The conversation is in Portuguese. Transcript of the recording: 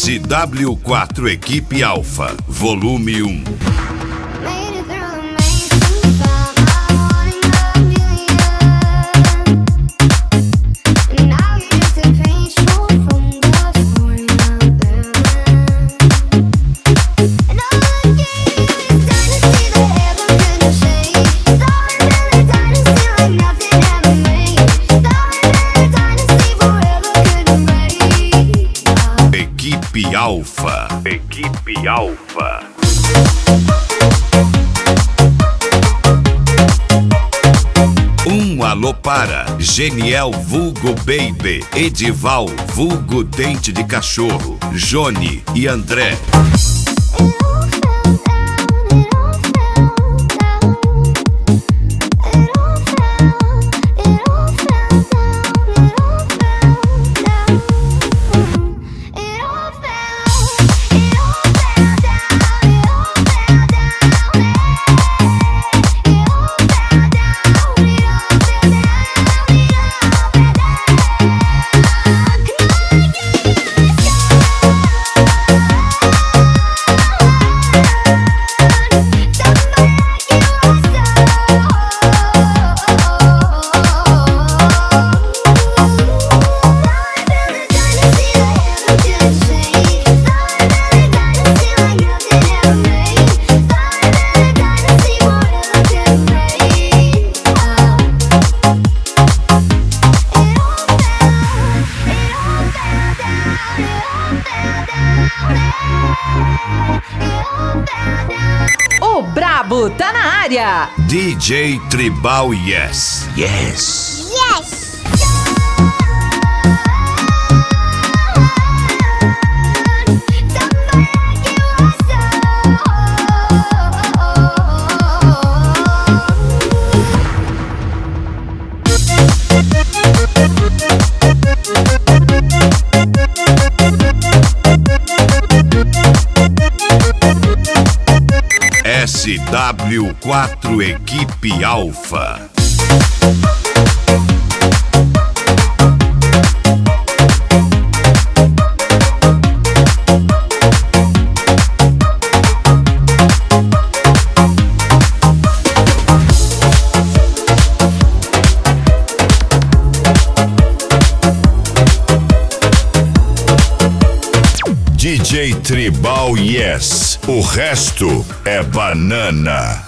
SW4 Equipe Alfa, Volume 1. Equipe Alfa. Equipe Alfa. Um alô para Geniel vulgo Baby, Edival vulgo Dente de Cachorro, Joni e André. O Brabo tá na área. DJ Tribal Yes. Yes. Yes. SW4 Equipe Alfa. DJ Tribal Yes. O resto é banana.